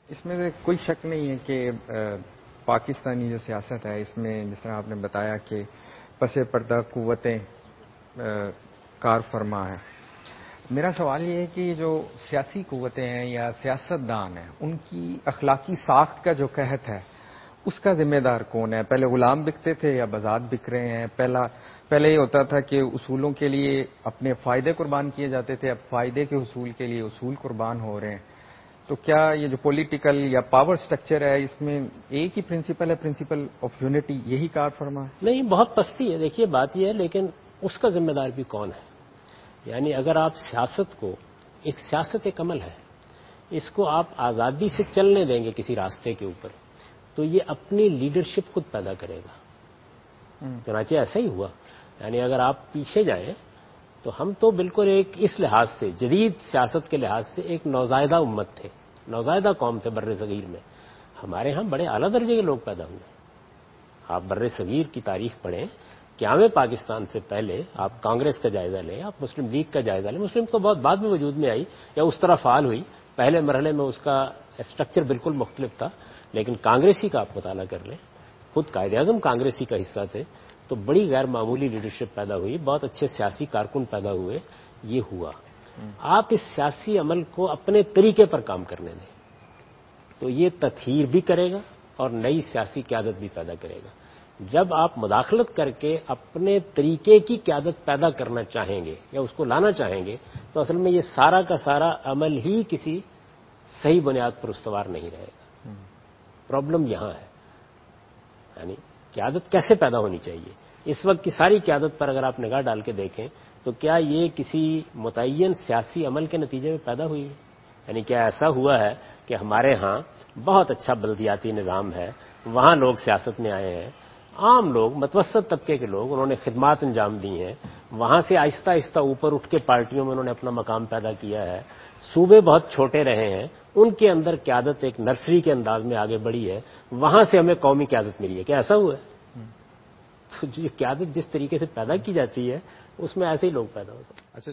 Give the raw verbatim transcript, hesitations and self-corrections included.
اس میں کوئی شک نہیں ہے کہ پاکستانی جو سیاست ہے اس میں جس طرح آپ نے بتایا کہ پس پردہ قوتیں کار فرما ہیں. میرا سوال یہ ہے کہ جو سیاسی قوتیں ہیں یا سیاست دان ہیں ان کی اخلاقی ساخت کا جو قحط ہے اس کا ذمہ دار کون ہے؟ پہلے غلام بکتے تھے یا بذات بک رہے ہیں؟ پہلا پہلے یہ ہوتا تھا کہ اصولوں کے لیے اپنے فائدے قربان کیے جاتے تھے، اب فائدے کے حصول کے لیے اصول قربان ہو رہے ہیں. تو کیا یہ جو پولیٹیکل یا پاور سٹرکچر ہے اس میں ایک ہی پرنسپل ہے، پرنسپل آف یونٹی، یہی کار فرما ہے؟ نہیں، بہت پستی ہے. دیکھیے بات یہ ہے، لیکن اس کا ذمہ دار بھی کون ہے؟ یعنی اگر آپ سیاست کو، ایک سیاست ایک عمل ہے، اس کو آپ آزادی سے چلنے دیں گے کسی راستے کے اوپر تو یہ اپنی لیڈرشپ خود پیدا کرے گا. چنانچہ ایسا ہی ہوا. یعنی اگر آپ پیچھے جائیں تو ہم تو بالکل ایک اس لحاظ سے، جدید سیاست کے لحاظ سے ایک نوزائیدہ امت تھے، نوزائیدہ قوم تھے. بر صغیر میں ہمارے ہاں بڑے اعلیٰ درجے کے لوگ پیدا ہوئے. آپ بر صغیر کی تاریخ پڑھیں، قیام پاکستان سے پہلے آپ کانگریس کا جائزہ لیں، آپ مسلم لیگ کا جائزہ لیں. مسلم تو بہت بعد میں وجود میں آئی یا اس طرح فعال ہوئی، پہلے مرحلے میں اس کا اسٹرکچر بالکل مختلف تھا. لیکن کانگریسی کا آپ مطالعہ کر لیں، خود قائد اعظم کانگریسی کا حصہ تھے، تو بڑی غیر معمولی لیڈرشپ پیدا ہوئی، بہت اچھے سیاسی کارکن پیدا ہوئے. یہ ہوا. آپ اس سیاسی عمل کو اپنے طریقے پر کام کرنے دیں تو یہ تطہیر بھی کرے گا اور نئی سیاسی قیادت بھی پیدا کرے گا. جب آپ مداخلت کر کے اپنے طریقے کی قیادت پیدا کرنا چاہیں گے یا اس کو لانا چاہیں گے تو اصل میں یہ سارا کا سارا عمل ہی کسی صحیح بنیاد پر استوار نہیں رہے گا. پرابلم یہاں ہے. یعنی قیادت کیسے پیدا ہونی چاہیے؟ اس وقت کی ساری قیادت پر اگر آپ نگاہ ڈال کے دیکھیں تو کیا یہ کسی متعین سیاسی عمل کے نتیجے میں پیدا ہوئی ہے؟ یعنی کیا ایسا ہوا ہے کہ ہمارے ہاں بہت اچھا بلدیاتی نظام ہے، وہاں لوگ سیاست میں آئے ہیں، عام لوگ، متوسط طبقے کے لوگ، انہوں نے خدمات انجام دی ہیں، وہاں سے آہستہ آہستہ اوپر اٹھ کے پارٹیوں میں انہوں نے اپنا مقام پیدا کیا ہے، صوبے بہت چھوٹے رہے ہیں، ان کے اندر قیادت ایک نرسری کے انداز میں آگے بڑھی ہے، وہاں سے ہمیں قومی قیادت ملی ہے. کیا ایسا ہوا ہے؟ تو جو قیادت جس طریقے سے پیدا کی جاتی ہے اس میں ایسے ہی لوگ پیدا ہو سکتے ہیں.